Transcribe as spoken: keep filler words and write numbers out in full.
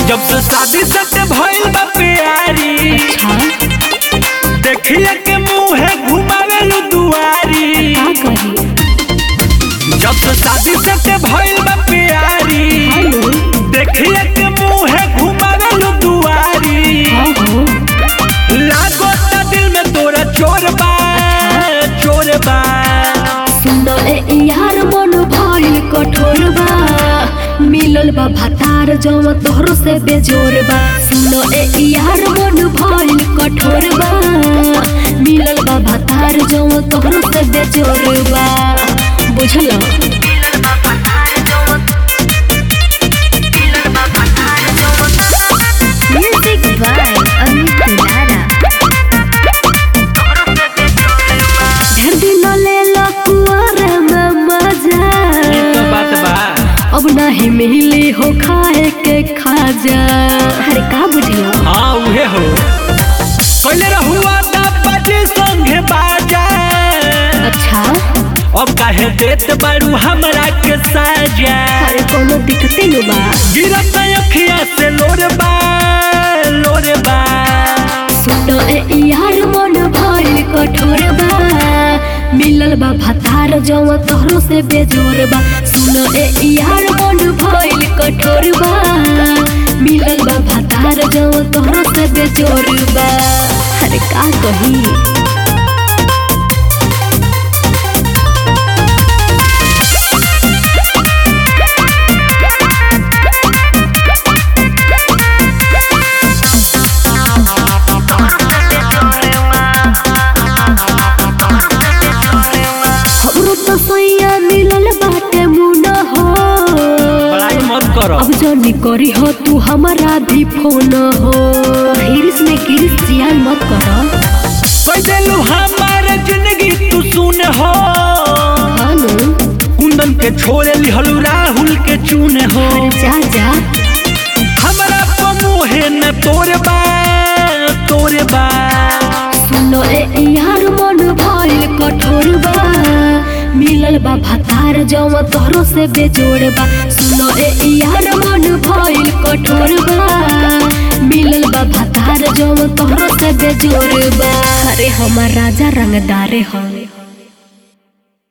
जब से शादी सटे भइल बा प्यारी, अच्छा देखिए के मुंह घुमावे लू दुआरी। का करी जब से शादी सटे भइल बा प्यारी, हेलो देखिए के मुंह घुमावे लू दुआरी। हाँ हो लागो ता दिल में तोरा चोर बा चोर बा। सुनो ए यार मन भइल कठोर बा, मिलल बा भातार जम तोहरो से बेजोर बा। सुनो ए यार मन भइल कठोर बा, मिलल बा भातार जम तोहरो से बेजोर बा। बुझल म्यूजिक बाय अमित लारा। ढेर दिन लेला कुंवर में मजा, ये तो बात बा। अब नहीं मिली हो खाए के खाजा। अरे का बुझियो हाँ उहे हो पहले रहुआ ता बजे संगे बाजा। अच्छा अब काहे देत बारू हमरा के साजा। अरे कोनो दिक्कते न बा। गिरत अखिया से लोर बा लोर बा। सुनो ए यार मन भइल कठोर बा, मिलल बा भातार जम तोहरो से बेजोर बा। सुनो ए यार मन भइल कठोर बा, मिलल बा भातार जम तोहरो से बेजोर बा। अरे का कही हमरो तो सैया मिलल बाटे मुना हो। बड़ाई मत करो। अब जानी करी हो तू हमारा भी फोन हो। हिरिस में गिरिस जियान मत करो। कोई देलू हमारे जिंदगी तू सुन हो। हाँ नो कुंदन के छोड़े लिहलू राहुल के चून हो। अरे जा जा हमरा तो मुहे न तोरे बा तोरे बा। सुनो ए यार मन भइल कठोर बा, मिलल बा भातार जम तोहरो से बेजोड़ बा। सुनो ए यार मन भइल कठोर बा, मिलल बा भातार जम तोहरो से बेजोड़ बा। अरे हमार राजा रंगदारे हो।